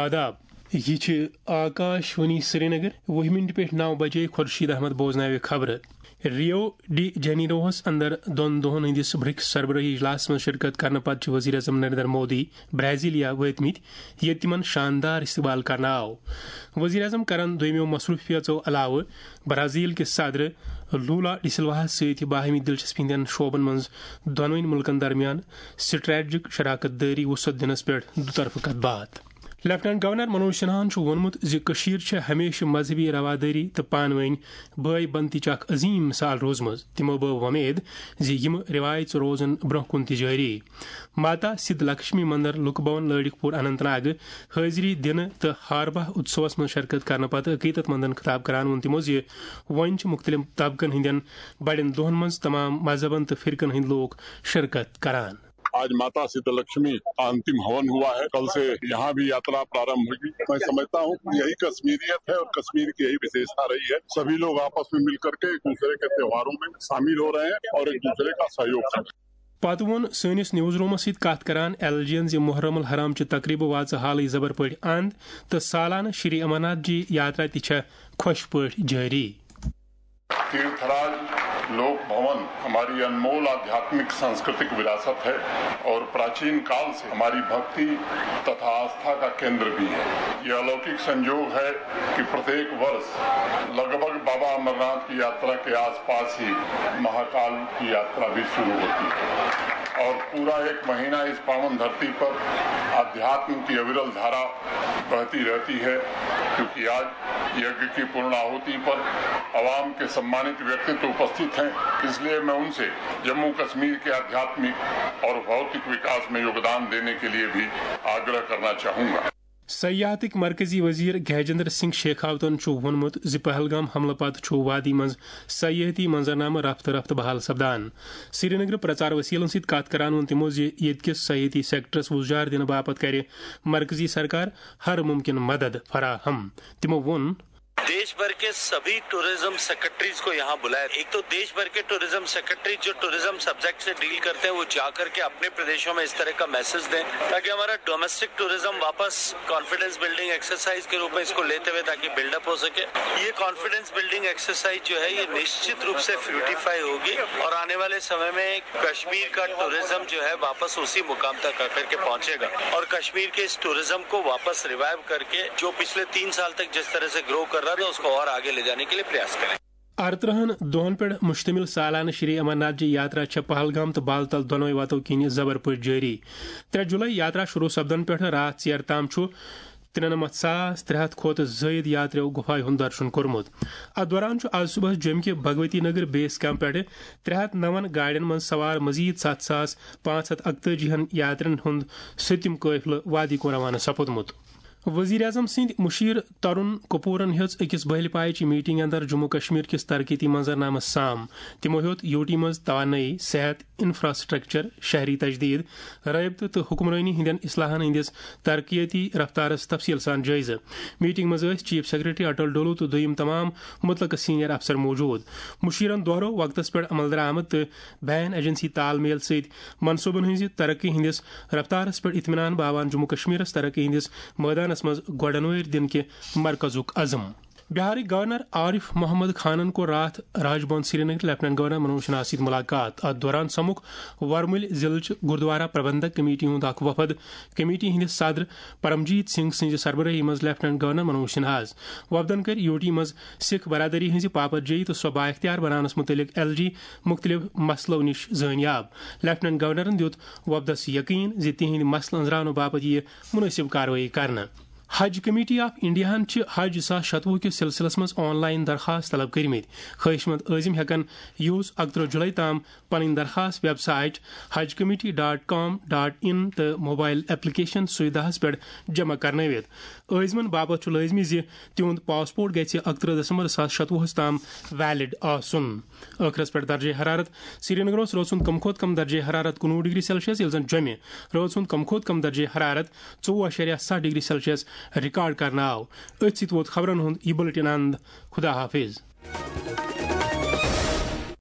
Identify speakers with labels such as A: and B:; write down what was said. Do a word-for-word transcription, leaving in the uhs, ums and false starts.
A: آداب یہ آکاشوانی سری نگر وہ منٹ پہ نو بجے خورشید احمد بوزنائے خبر ریو ڈی جنیروہس اندر دون دہن ہندس برکس سربراہی اجلاس میں شرکت کرنے پتہ وزیر اعظم نریندر مودی برازیلیا وٲتمٕتۍ ییٚتہِ تِمن شاندار استقبال کرنا آو وزیر اعظم کرن دویمیو مصروفیتو علاوہ برازیل کس صدر لولا ڈی سلواہس ستۍ باہمی دلچسپی ہندین شعبن منز دونوئی ملکن درمیان سٹریٹجک شراکت داری وسعت دنس پہ دوطرفہ کت بات لیفٹنٹ گورنر منوج سنہاہن وونمت زِ کشیر چھِ ہمیشہ مذہبی رواداری تو پانوین بٲے بنتٕچ اکھ عظیم مثال روزمٕژ تمو بٲو وۄمید زِ یِم روایژ روزن برونٛہہ کُن تہِ جٲری ماتا سدھ لکشمی مندر لُکہٕ بھون لٲڑِکھ پوٗر اننت ناگ حٲضری دِنہٕ تہٕ ہاربا اتسوس منٛز شرکت کرنہٕ پتہٕ عقیدت مندن خطاب کران ووٚن تِمو زِ وۄنۍ چھِ مختلف طبقن ہٕنٛدٮ۪ن بڑٮ۪ن دۄہن منٛز تمام مذہبن تہٕ فرقن ہٕنٛدۍ لوٗکھ شرکت کران.
B: آج ماتا سدھ لکشمی کا انتم ہون ہوا ہے. کل سے یہاں بھی یاترا پرارمبھ ہوگی. میں سمجھتا ہوں کہ یہی کشمیریت ہے اور کشمیر کی یہی وشیشتا رہی ہے. سبھی لوگ آپس میں مل کر کے ایک دوسرے کے تہواروں میں شامل ہو رہے ہیں اور ایک دوسرے کا سہیوگ کر رہے ہیں.
A: پتہ وون سنس نیوز رومس ست کت کران ایل جی ین زِ محرم الحرام چہ تقریبہ واژ حالٕے زبر پٲٹھۍ اند تہٕ سالانہ شری امرناتھ جی یاترا تہ چھےٚ خۄش پٲٹھۍ جاری.
B: تیرتھراج لوک بھون ہماری انمول آدھیاتمک سنسکرتک وراثت ہے اور پراچین کال سے ہماری بھکتی تتھا آستھا کا کیندر بھی ہے. یہ الوکک سنجوگ ہے کہ پرتیک ورष لگ بھگ بابا امرناتھ کی یاترا کے آس پاس ہی مہاکال کی یاترا بھی شروع ہوتی ہے اور پورا ایک مہینہ اس پاون دھرتی پر آدھیاتم کی اورل دھارا بہتی رہتی ہے. کیونکہ آج یجఞ کی پورن آہوتی پر عوام کے سمانت ویکتتو اپستھت ہیں، اس لیے میں ان سے جموں کشمیر کے آدھیاتمک اور بھوتک وکاس میں یوگدان دینے کے لیے بھی آگرہ کرنا چاہوں گا.
A: سیاحتک مرکزی وزیر گجیندر سنگھ شیخاوتن وونمت زِ پہلگام حملہ پتہ وادی مز سیاحتی منظرنامہ رفتہ رفتہ بحال سپدان. سری نگر پرچار وسیلن ست کت کران وون تمو زِ ییٚتکِس سیاحتی سیکٹرس وُزجار دنہٕ باپت کرِ مرکزی سرکار ہر ممکن مدد فراہم. تمو وون
C: دیش بھر کے سبھی ٹورزم سیکرٹریز کو یہاں بلایا. ایک تو دیش بھر کے ٹورزم سیکرٹری جو ٹورزم سبجیکٹ سے ڈیل کرتے ہیں وہ جا کر کے اپنے پردیشوں میں اس طرح کا میسج دیں تاکہ ہمارا ڈومیسٹک ٹورزم واپس کانفیڈنس بلڈنگ ایکسرسائز کے روپ میں اس کو لیتے ہوئے تاکہ بلڈ اپ ہو سکے. یہ کانفیڈنس بلڈنگ ایکسرسائز جو ہے یہ نشچت روپ سے فیوٹیفائی ہوگی اور آنے والے سمے میں کشمیر کا ٹورزم جو ہے واپس اسی مقام تک آ کر کے پہنچے گا اور کشمیر کے اس ٹورزم کو واپس ریوائیو کر کے جو پچھلے تین سال تک جس طرح سے گرو کر رہا تھا اس کو اور آگے لے جانے کے لیے پریاس کریں.
A: ارترہن دہن پہ مشتمل سالانہ شری امرناتھ جی یاترا چھ پہلگام تو بال تل دونوئی وتو کن زبر پہ جاری. ترے جولائی یاترا شروع سپدن پہ رات ژیر تام ترنمتھ ساس ترے ہتھ کھت زائد یاتریو گفائی ہند درشن کورمت. ات دوران آج صبح جوم کے بھگوتی نگر بیس کیمپ پہ ترے ہتھ نون گاڑین من سوار مزید ست ساس پانچ ہتھ اکتجی ہن یاترین ہند ستم قافلہ وادی کو روانہ سپودمت. وزیر اعظم سند مشیر ترون کپورن ہیچ اکس بہل پائچ میٹنگ اندر جموں کشمیر کس ترقیتی منظرنامہ سام. تمو ہیوت یوٹی مز توانائی، صحت، انفراسٹرکچر، شہری تجدید، رابطہ تو حکمرانی ہندین اصلاحن ہندس ترقیتی رفتارس تفصیل سان جائزہ. میٹنگ مز چیف سیکرٹری اٹل ڈولو تو دویم تمام متعلقہ سینئر افسر موجود. مشیرن دوہرو وقتس پہ عمل درآمد تو بین ایجنسی تال میل ست منصوبن ہز ترقی ہندس رفتارس پہ اطمینان باوان جموں کشمیرس ترقی ہندس میدان مز گوڑنویر دن کے مرکزک عزم. بہارک گورنر عارف محمد خانن کو رات Raj Bhavan Srinagar lieutenant governor Manoj Sinha ست ملاقات. ات دوران سمکھ ورمل ضلع گردوارہ پربندھک کمیٹی ہند اخ وفد. کمیٹی ہندس صدر پرمجیت سنگھ سنز سربراہی مز لیفٹنٹ گورنر منوج سنہا. وفدن کر یوٹی مز سکھ برادری ہز پاپت جی تو سو با اختیار بنانس متعلق ایل جی مختلف مسلو نش زانیاب. لیفٹنٹ گورنرن دیت وفدس یقین زِ تہند مسلہ انزراونہ باپت یہ مناسب کاروٲیی کرنہٕ. حج کمیٹی آف انڈیا ہن حج زاس شتوہ کس سلسلس مز آن لائن درخواست طلب کرمت. خواہش مند عازم ہیکن یوز اکترہ جولائی تام پن درخواست ویب سائٹ حج committee dot com dot in تو موبائل ایپلیکیشن سویدھاس پہ جمع کرنوت. عازمن باپت لازمی زِ تہند پاسپورٹ گژھِ اکترہ دسمبر زٕ ساس شتوہس تام ویلڈ آسن. ٲخرس پہ درجہ حرارت سری نگرس روز سند کم کھوت کم درجہ حرارت کنوہ ڈگری سیلسیس یل زن جومہ روز سند کم کھوت کم درجہ حرارت ژوٚوُہ اشاریہ سَتھ ڈگری سیلسیس ریکارڈ کرنا آو. ات ست ووت خبرن ہند یہ بلٹن اند. خدا حافظ.